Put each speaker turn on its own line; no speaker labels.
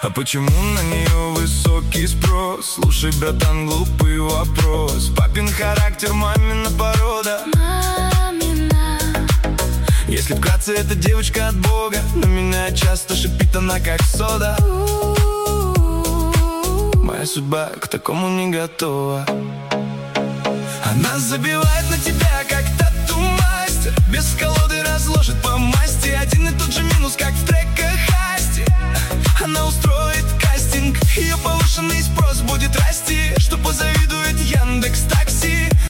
А почему на нее высокий спрос? Слушай, братан, глупый вопрос. Папин характер, мамина порода.
Мамина.
Если вкратце, эта девочка от Бога. На меня часто шипит она, как сода. Моя судьба к такому не готова. Она забивает на тебя, как тату-мастер. Без колоды разложит по масти один и тот же